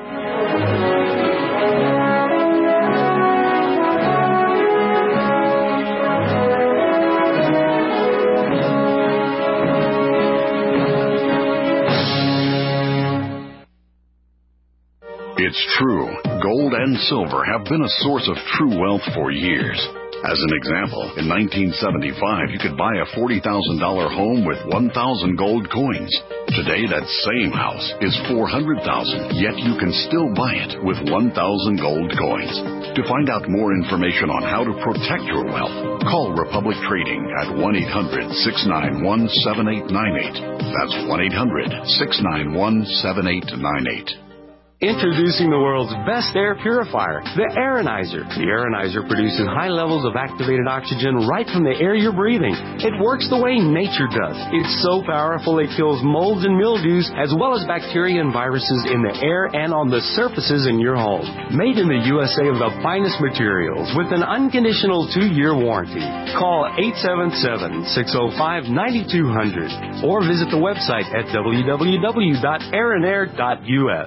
It's true, gold and silver have been a source of true wealth for years. As an example, in nineteen seventy-five, you could buy a forty thousand dollars home with one thousand gold coins. Today, that same house is four hundred thousand dollars, yet you can still buy it with one thousand gold coins. To find out more information on how to protect your wealth, call Republic Trading at one eight hundred, six nine one, seven eight nine eight. That's one eight hundred, six nine one, seven eight nine eight. Introducing the world's best air purifier, the Aeronizer. The Aeronizer produces high levels of activated oxygen right from the air you're breathing. It works the way nature does. It's so powerful it kills molds and mildews as well as bacteria and viruses in the air and on the surfaces in your home. Made in the U S A of the finest materials with an unconditional two-year warranty. Call eight seven seven, six oh five, nine two zero zero or visit the website at w w w dot aeronair dot u s.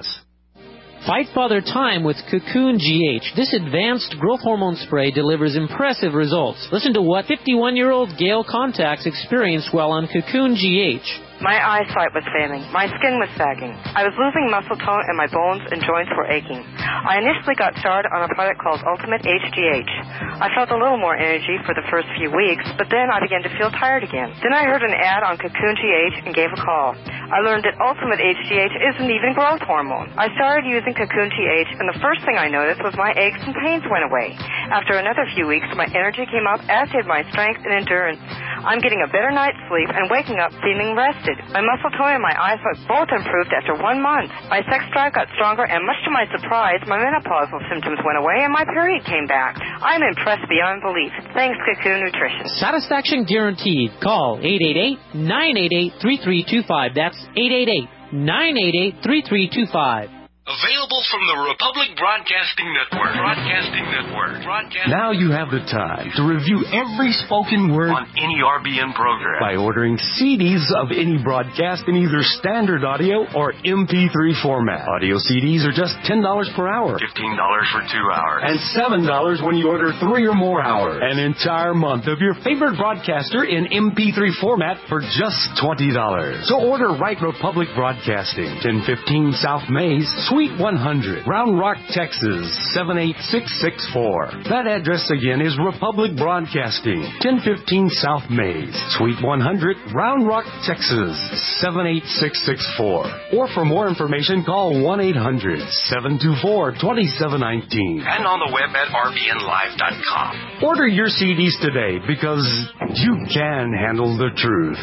Fight Father Time with Cocoon G H. This advanced growth hormone spray delivers impressive results. Listen to what fifty-one-year-old Gail Contacts experienced while on Cocoon G H. My eyesight was failing. My skin was sagging. I was losing muscle tone and my bones and joints were aching. I initially got started on a product called Ultimate H G H. I felt a little more energy for the first few weeks, but then I began to feel tired again. Then I heard an ad on Cocoon G H and gave a call. I learned that Ultimate H G H isn't even growth hormone. I started using Cocoon G H, and the first thing I noticed was my aches and pains went away. After another few weeks, my energy came up, as did my strength and endurance. I'm getting a better night's sleep and waking up feeling rested. My muscle tone and my eyesight both improved after one month. My sex drive got stronger, and much to my surprise, my menopausal symptoms went away and my period came back. I'm impressed beyond belief. Thanks, Cocoon Nutrition. Satisfaction guaranteed. Call eight eight eight, nine eight eight, three three two five. That's eight eight eight, nine eight eight, three three two five. Available from the Republic Broadcasting Network. Broadcasting Network. Broadcasting now you have the time to review every spoken word on any R B N program by ordering C Ds of any broadcast in either standard audio or M P three format. Audio C Ds are just ten dollars per hour. fifteen dollars for two hours. And seven dollars when you order three or more hours. An entire month of your favorite broadcaster in M P three format for just twenty dollars. So order right Republic Broadcasting, ten fifteen South Mays, Suite one hundred, Round Rock, Texas, seven eight six six four. That address again is Republic Broadcasting, ten fifteen South Mays, Suite one hundred, Round Rock, Texas, seven eight six six four. Or for more information, call one eight hundred, seven two four, two seven one nine. And on the web at r b n live dot com. Order your C Ds today because you can handle the truth.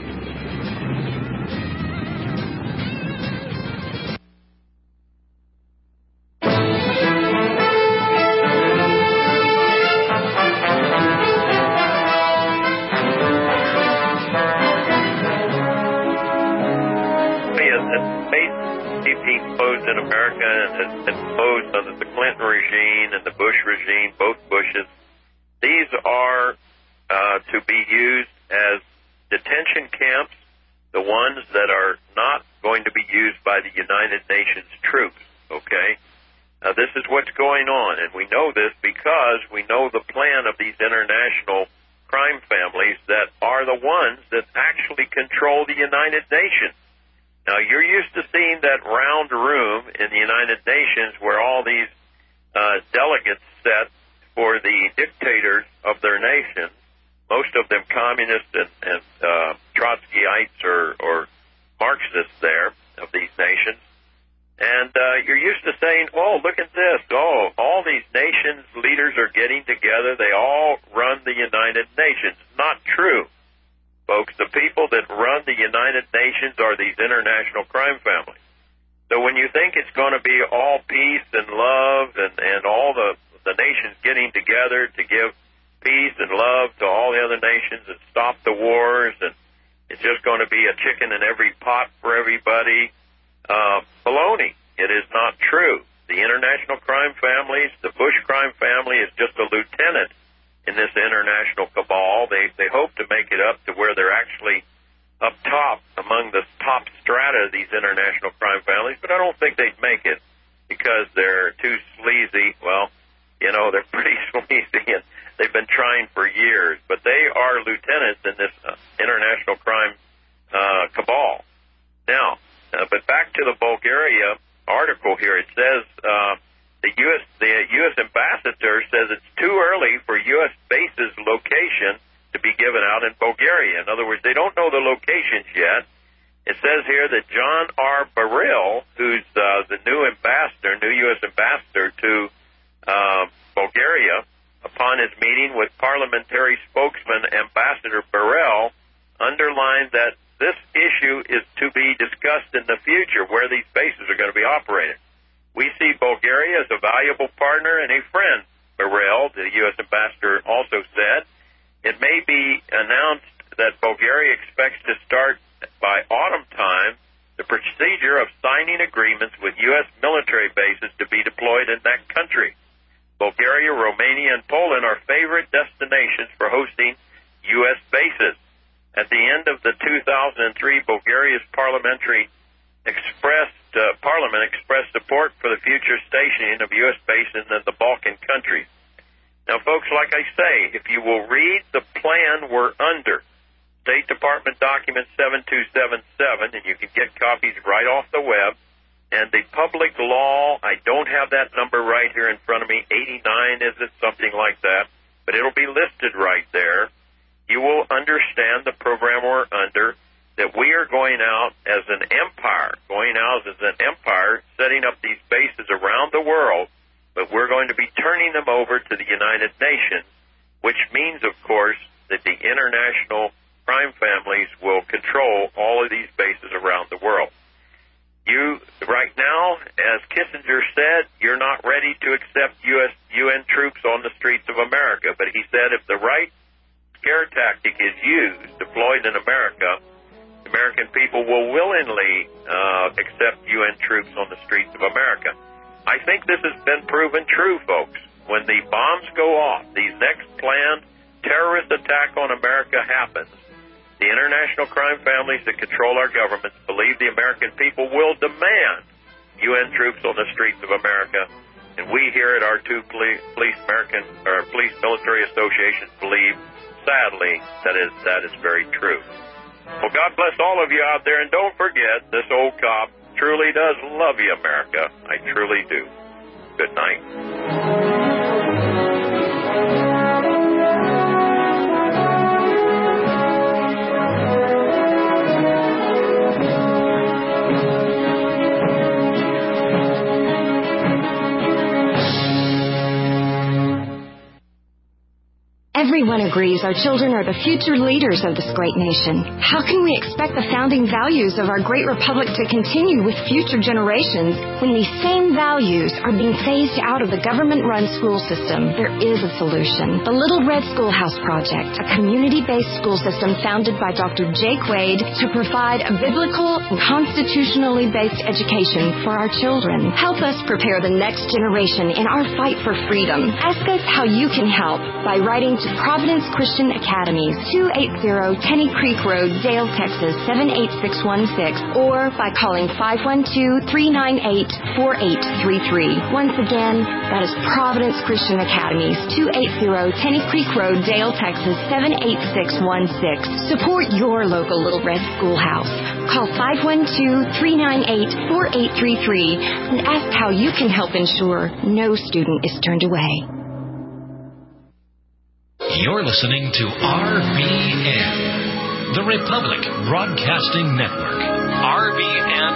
In America and has been imposed under the Clinton regime and the Bush regime, both Bushes. These are uh, to be used as detention camps, the ones that are not going to be used by the United Nations troops, okay? Now, this is what's going on, and we know this because we know the plan of these international crime families that are the ones that actually control the United Nations. Now, you're used to seeing that round room in the United Nations where all these uh, delegates set for the dictators of their nation, most of them communists and, and uh, Trotskyites or, or Marxists there of these nations. And uh, you're used to saying, oh, look at this. Oh, all these nations' leaders are getting together. They all run the United Nations. Not true, folks. The people that run the United Nations are these international crime families. So when you think it's going to be all peace and love and, and all the, the nations getting together to give peace and love to all the other nations and stop the wars, and it's just going to be a chicken in every pot for everybody, uh, baloney. It is not true. The international crime families, the Bush crime family is just a lieutenant in this international cabal. They, they hope to make it up to where they're actually up top among the top strata of these international crime families, but I don't think they'd make it because they're too sleazy. Well, you know, they're pretty sleazy, and they've been trying for years, but they are lieutenants in this uh, international crime uh, cabal. Now, uh, but back to the Bulgaria article here. It says uh, the U S the U S ambassador says it's too early for U S bases location to be given out in Bulgaria. In other words, they don't know the locations yet. It says here that John R. Baril, who's uh, the new ambassador, new U S ambassador to uh, Bulgaria, upon his meeting with parliamentary spokesman Ambassador Baril, underlined that this issue is to be discussed in the future, where these bases are going to be operated. We see Bulgaria as a valuable partner and a friend, Baril, the U S ambassador, also said. It may be announced that Bulgaria expects to start by autumn time the procedure of signing agreements with U S military bases to be deployed in that country. Bulgaria, Romania, and Poland are favorite destinations for hosting U S bases. At the end of the two thousand three, Bulgaria's parliamentary expressed, uh, parliament expressed support for the future stationing of U S bases in the Balkan countries. Now, folks, like I say, if you will read the plan we're under, State Department document seven two seven seven, and you can get copies right off the web, and the public law, I don't have that number right here in front of me, eighty-nine, is it, something like that, but it'll be listed right there. You will understand the program we're under, that we are going out as an empire, going out as an empire, setting up these bases around the world, but we're going to be turning them over to the United Nations, which means, of course, that the international crime families will control all of these bases around the world. You, right now, as Kissinger said, you're not ready to accept U S U N troops on the streets of America, but he said if the right scare tactic is used, deployed in America, American people will willingly uh, accept U N troops on the streets of America. I think this has been proven true, folks. When the bombs go off, the next planned terrorist attack on America happens, the international crime families that control our governments believe the American people will demand U N troops on the streets of America. And we here at our two police American or police military associations believe, sadly, that is that is very true. Well, God bless all of you out there, and don't forget, this old cop truly does love you, America. I truly do. Good night. Everyone agrees our children are the future leaders of this great nation. How can we expect the founding values of our great republic to continue with future generations when these same values are being phased out of the government-run school system? There is a solution. The Little Red Schoolhouse Project, a community-based school system founded by Doctor Jake Wade to provide a biblical and constitutionally based education for our children. Help us prepare the next generation in our fight for freedom. Ask us how you can help by writing to Providence Christian Academies, two eighty Tenny Creek Road, Dale, Texas, seven eight six one six, or by calling five one two, three nine eight, four eight three three. Once again, that is Providence Christian Academies, two eighty Tenny Creek Road, Dale, Texas, seven eight six one six. Support your local Little Red Schoolhouse. Call five one two, three nine eight, four eight three three and ask how you can help ensure no student is turned away. You're listening to R B N, the Republic Broadcasting Network. R B N